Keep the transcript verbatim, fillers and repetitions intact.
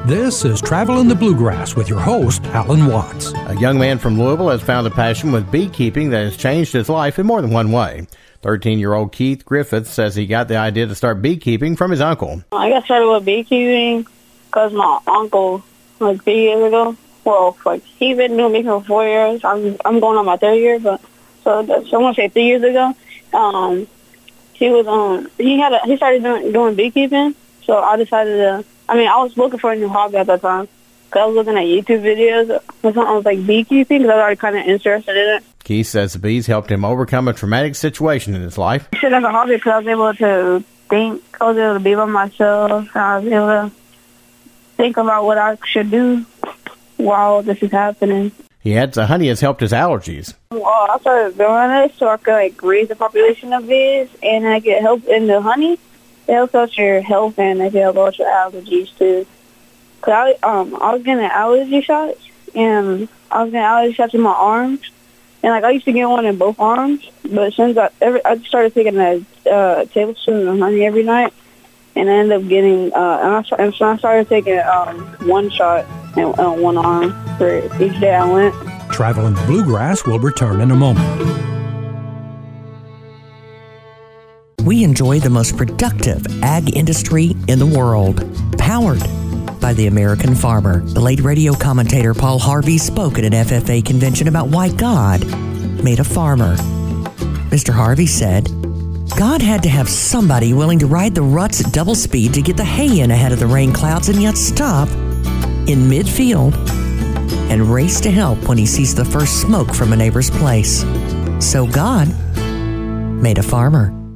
This is Traveling the Bluegrass with your host, Alan Watts. A young man from Louisville has found a passion with beekeeping that has changed his life in more than one way. thirteen-year-old Keith Griffith says he got the idea to start beekeeping from his uncle. I got started with beekeeping because my uncle, like three years ago, well, like he's been doing beekeeping for four years. I'm I'm going on my third year, but so, that's, so I want to say three years ago. Um, he was um he had a, he started doing doing beekeeping, so I decided to. I mean, I was looking for a new hobby at that time because I was looking at YouTube videos or something. I was like beekeeping because I was already kind of interested in it. Keith says the bees helped him overcome a traumatic situation in his life. I said as a hobby because I was able to think. I was able to be by myself. I was able to think about what I should do while this is happening. He adds the honey has helped his allergies. Well, I started doing this so I could like raise the population of bees, and I get help in the honey. It helps out your health, and it helps out your allergies too. Cause I um I was getting allergy shots, and I was getting allergy shots in my arms, and like I used to get one in both arms. But since I every I started taking a uh, tablespoon of honey every night, and I ended up getting uh and I and so I started taking um one shot in uh, one arm for each day I went. Traveling the Bluegrass will return in a moment. We enjoy the most productive ag industry in the world, powered by the American farmer. The late radio commentator Paul Harvey spoke at an F F A convention about why God made a farmer. Mister Harvey said, God had to have somebody willing to ride the ruts at double speed to get the hay in ahead of the rain clouds and yet stop in midfield and race to help when he sees the first smoke from a neighbor's place. So God made a farmer.